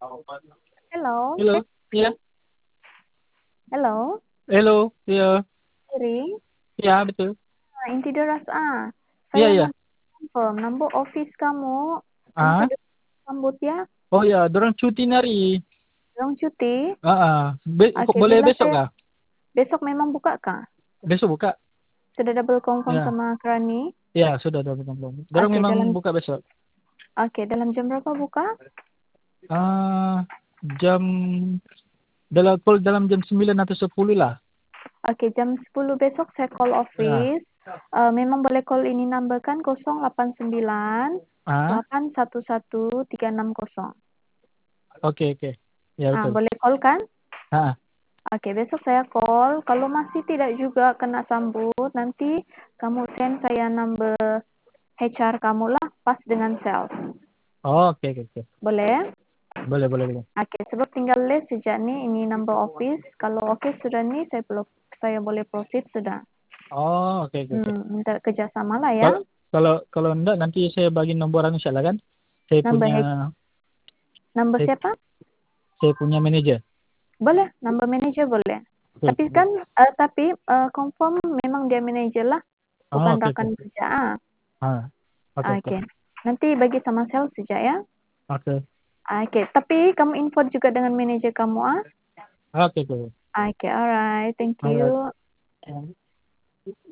Hello, Hello, iya, hello, hello, iya, Siri. iya betul, Inti Deras iya Saya iya, mau confirm nombor office kamu. Inti ah, Deras sambut ya. oh ya, dorang cuti nari, Dorong cuti. Oke, boleh bila besok saya kah? besok memang buka kah? Besok buka, Sudah double confirm ya, sama Krani. ya sudah belum, dorang Oke, memang dalam buka besok, jam berapa buka? ah, jam dalam jam 9 atau 10 lah, Oke, jam 10 besok saya call ya, office. Memang boleh call ini number kan 089 ah, 811 360. oke oke, ya betul, Boleh call kan? ah, Oke, besok saya call. Kalau masih tidak juga kena sambut, nanti kamu send saya number HR kamu lah, pas dengan sales. oh, oke oke oke, Boleh? boleh, Oke, sebab tinggal list sejak ini number office. Kalau oke sudah nih, saya boleh proceed sudah. oh, oke, Minta kerjasama lah ya. kalau kalau kalau enggak nanti saya bagi nomor anu lah kan, saya Number punya, number saya, siapa? saya punya manajer, Boleh, number manager boleh. Tapi betul, kan, confirm memang dia manager lah, oh, bukan oke rakan oke, kerja. oke, Oke, nanti bagi sama sales saja ya. oke. Oke, tapi kamu info juga dengan manajer kamu Oke, oke. Oke, alright, thank Alright. you.